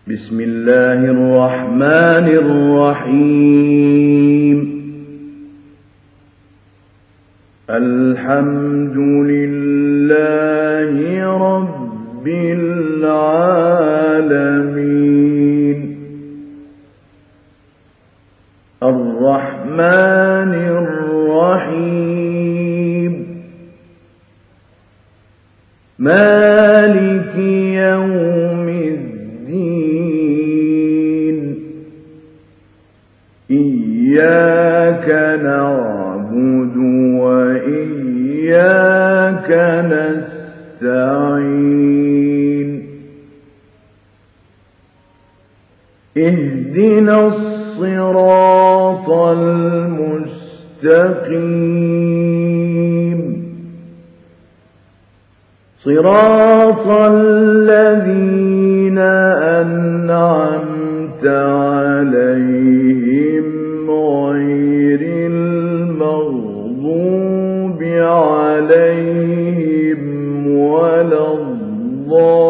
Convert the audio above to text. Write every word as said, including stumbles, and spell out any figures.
بسم الله الرحمن الرحيم الحمد لله رب العالمين الرحمن الرحيم مالك يوم الدين إياك نعبد وإياك نستعين اهدنا الصراط المستقيم صراط الذين أنعمت عليهم غير المغضوب عليهم ولا الضالين